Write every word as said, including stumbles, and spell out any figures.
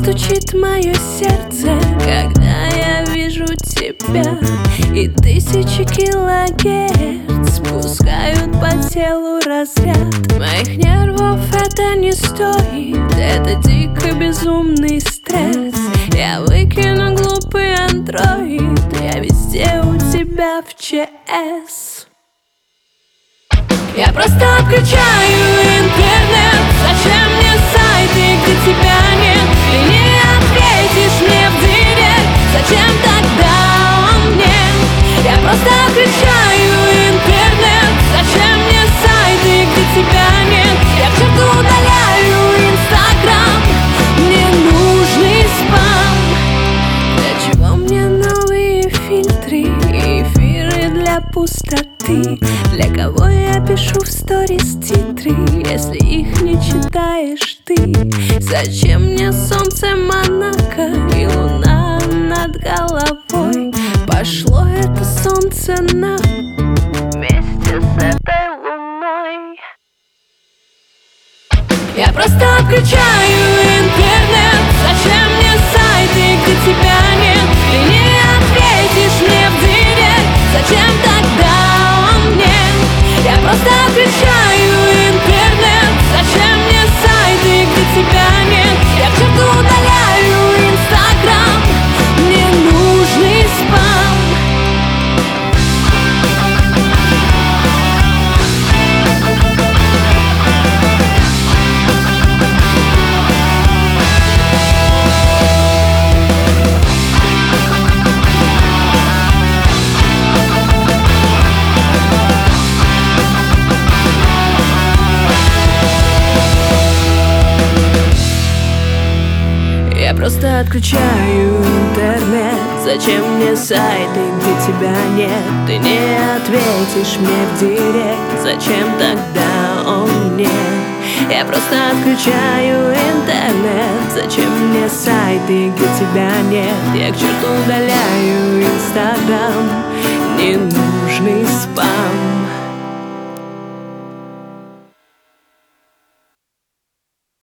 стучит мое сердце, когда я вижу тебя. И тысячи килогерц спускают по телу разряд. Моих нервов это не стоит, это дико безумный стресс. Я выкину глупый андроид, я везде у тебя в ЧС. Я просто отключаю интернет. Зачем мне сайты, где тебя нет? Ты не ответишь мне в директ. Зачем тогда он мне? Я просто отключаю интернет. Зачем мне сайты, где тебя нет? Я к черту удаляю инстаграм. Мне нужный спам. Для чего мне новые фильтры и эфиры для пустоты? Для кого я пишу в сторис титры, если их не читаешь ты? Зачем мне солнце Монако и луна над головой? Пошло это солнце на вместе с этой луной. Я просто отключаю интернет. Зачем мне сайты, где тебя нет? Ты не ответишь мне в директ. Зачем тогда он мне? Я просто отключаю интернет. Зачем мне сайты, где тебя нет? Я к черту удаляю инстаграм. Мне нужный спам. Я просто отключаю интернет. Зачем мне сайты, где тебя нет? Ты не ответишь мне в директ. Зачем тогда он мне? Я просто отключаю интернет. Зачем мне сайты, где тебя нет? Я к черту удаляю инстаграм. Ненужный спам.